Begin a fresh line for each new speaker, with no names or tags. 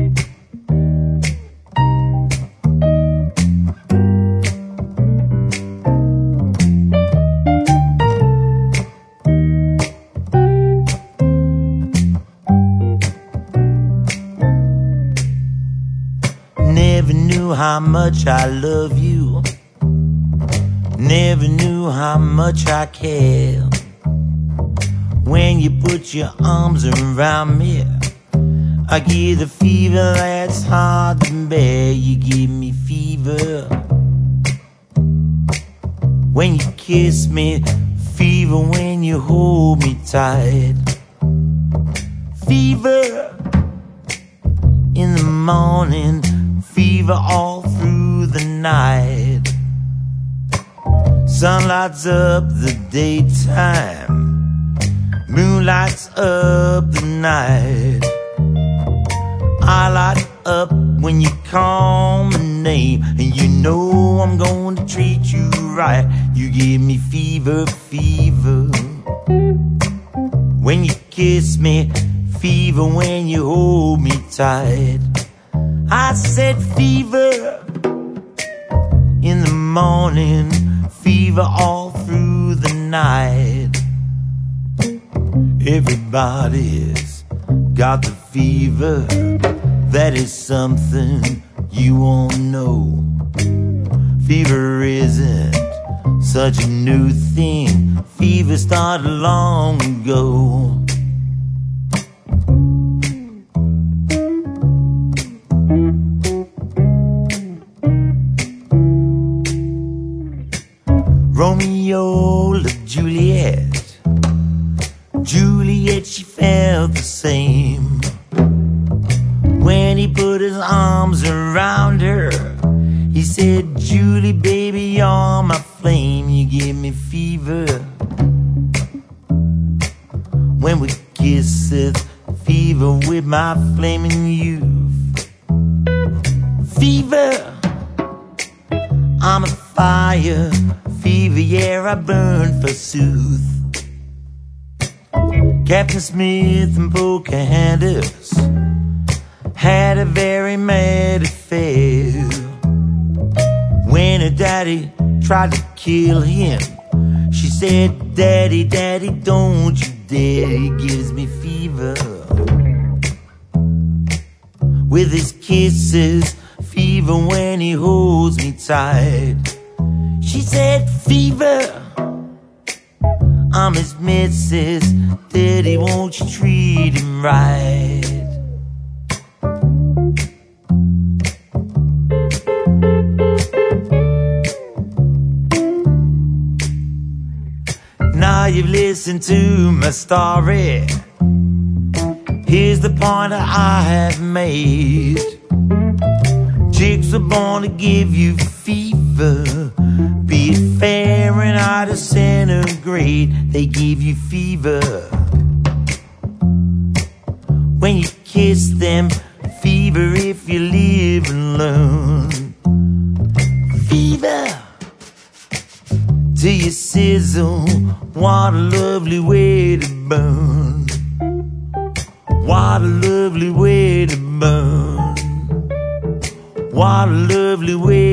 Never knew how much I love you. Never knew how much I care. When you put your arms around me, I get the fever that's hard to bear. You give me fever when you kiss me, fever when you hold me tight. Fever in the morning, fever all through the night. Sun lights up the daytime, moon lights up the night. I light up when you call my name, and you know I'm going to treat you right. You give me fever, fever when you kiss me, fever when you hold me tight. I said fever in the morning, fever all through the night. Everybody's got the fever, that is something you won't know. Fever isn't such a new thing, fever started long ago. Romeo loved Juliet, Juliet, she felt the same. When he put his arms around her, he said, Julie, baby, you're my flame. You give me fever when we kisseth, fever with my flaming youth. Fever, I'm a fire, fever, yeah, I burn forsooth. Captain Smith and Pocahontas had a very mad affair. When her daddy tried to kill him, she said, Daddy, Daddy, don't you dare. He gives me fever with his kisses, fever when he holds me tight. She said, fever, I'm his missus, Daddy, won't you treat him right? Now you've listened to my story. Here's the point that I have made. Chicks were born to give you fever, be it Fahrenheit or centigrade, they give you fever. When you kiss them, fever if you live and learn. Fever till you sizzle, what a lovely way to burn. What a lovely way to burn. What a lovely way